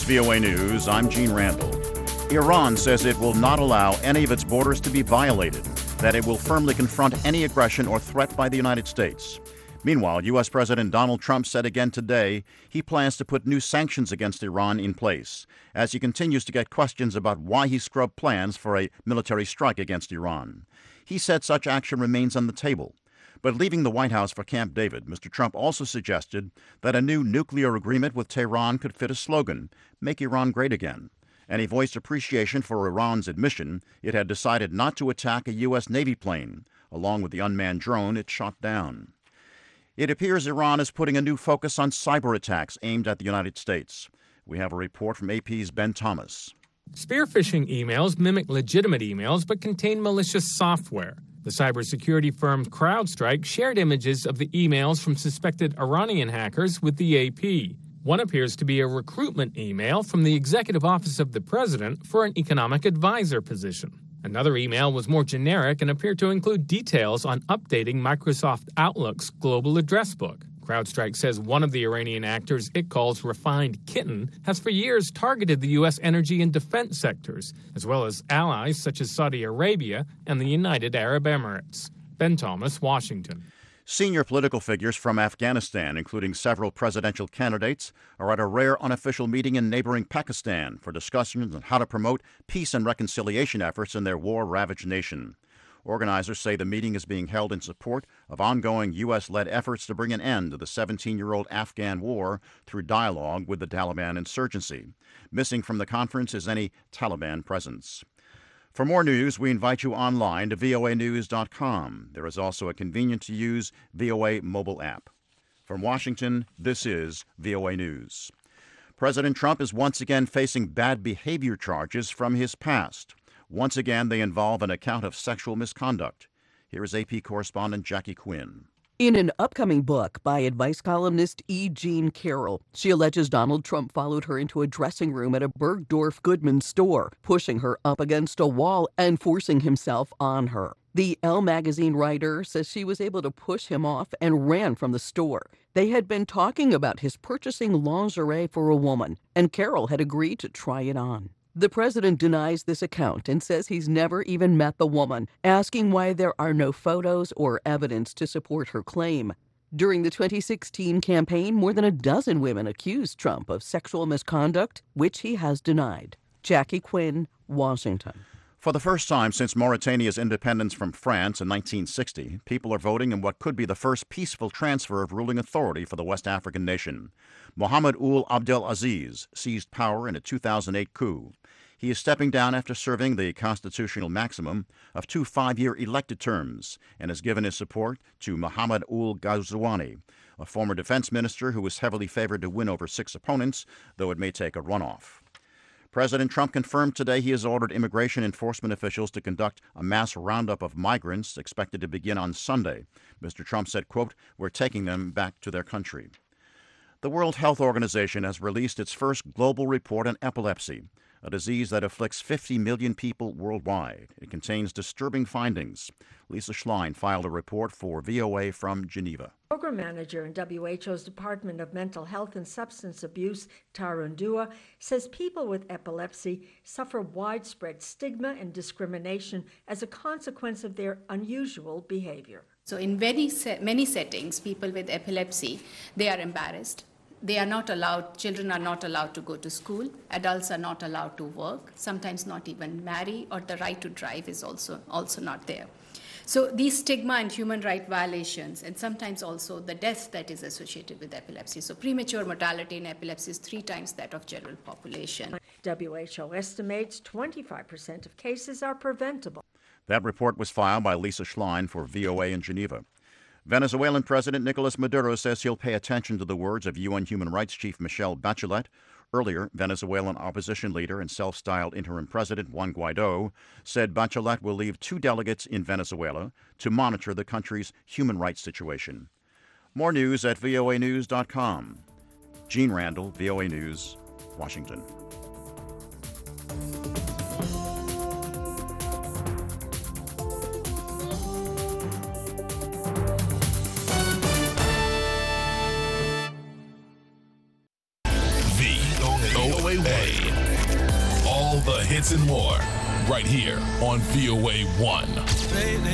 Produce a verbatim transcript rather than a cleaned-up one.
V O A News, I'm Gene Randall. Iran says it will not allow any of its borders to be violated, that it will firmly confront any aggression or threat by the United States. Meanwhile, U S. President Donald Trump said again today he plans to put new sanctions against Iran in place, as he continues to get questions about why he scrubbed plans for a military strike against Iran. He said such action remains on the table. But leaving the White House for Camp David, Mister Trump also suggested that a new nuclear agreement with Tehran could fit a slogan, "Make Iran Great Again." And he voiced appreciation for Iran's admission it had decided not to attack a U S. Navy plane, along with the unmanned drone it shot down. It appears Iran is putting a new focus on cyber attacks aimed at the United States. We have a report from A P's Ben Thomas. Spear phishing emails mimic legitimate emails but contain malicious software. The cybersecurity firm CrowdStrike shared images of the emails from suspected Iranian hackers with the A P. One appears to be a recruitment email from the Executive Office of the President for an economic advisor position. Another email was more generic and appeared to include details on updating Microsoft Outlook's global address book. CrowdStrike says one of the Iranian actors it calls Refined Kitten has for years targeted the U S energy and defense sectors, as well as allies such as Saudi Arabia and the United Arab Emirates. Ben Thomas, Washington. Senior political figures from Afghanistan, including several presidential candidates, are at a rare unofficial meeting in neighboring Pakistan for discussions on how to promote peace and reconciliation efforts in their war-ravaged nation. Organizers say the meeting is being held in support of ongoing U S-led efforts to bring an end to the seventeen-year-old Afghan war through dialogue with the Taliban insurgency. Missing from the conference is any Taliban presence. For more news, we invite you online to V O A news dot com. There is also a convenient-to-use V O A mobile app. From Washington, this is V O A News. President Trump is once again facing bad behavior charges from his past. Once again, they involve an account of sexual misconduct. Here is A P correspondent Jackie Quinn. In an upcoming book by advice columnist E. Jean Carroll, she alleges Donald Trump followed her into a dressing room at a Bergdorf Goodman store, pushing her up against a wall and forcing himself on her. The Elle magazine writer says she was able to push him off and ran from the store. They had been talking about his purchasing lingerie for a woman, and Carroll had agreed to try it on. The president denies this account and says he's never even met the woman, asking why there are no photos or evidence to support her claim. During the twenty sixteen campaign, more than a dozen women accused Trump of sexual misconduct, which he has denied. Jackie Quinn, Washington. For the first time since Mauritania's independence from France in nineteen sixty, people are voting in what could be the first peaceful transfer of ruling authority for the West African nation. Mohamed Ould Abdel Aziz seized power in a two thousand eight coup. He is stepping down after serving the constitutional maximum of two five-year elected terms and has given his support to Mohamed Ould Ghazouani, a former defense minister who was heavily favored to win over six opponents, though it may take a runoff. President Trump confirmed today he has ordered immigration enforcement officials to conduct a mass roundup of migrants expected to begin on Sunday. Mister Trump said, quote, "We're taking them back to their country." The World Health Organization has released its first global report on epilepsy, a disease that afflicts fifty million people worldwide. It contains disturbing findings. Lisa Schlein filed a report for V O A from Geneva. Program manager in W H O's Department of Mental Health and Substance Abuse, Tara Ndua, says people with epilepsy suffer widespread stigma and discrimination as a consequence of their unusual behavior. So in very se- many settings, people with epilepsy, they are embarrassed. They are not allowed, children are not allowed to go to school, adults are not allowed to work, sometimes not even marry, or the right to drive is also, also not there. So these stigma and human right violations, and sometimes also the death that is associated with epilepsy. So premature mortality in epilepsy is three times that of general population. W H O estimates twenty-five percent of cases are preventable. That report was filed by Lisa Schlein for V O A in Geneva. Venezuelan President Nicolas Maduro says he'll pay attention to the words of U N Human Rights Chief Michelle Bachelet. Earlier, Venezuelan opposition leader and self-styled interim president Juan Guaido said Bachelet will leave two delegates in Venezuela to monitor the country's human rights situation. More news at V O A news dot com. Gene Randall, V O A News, Washington. V O A A. All the hits and more, right here on V O A one.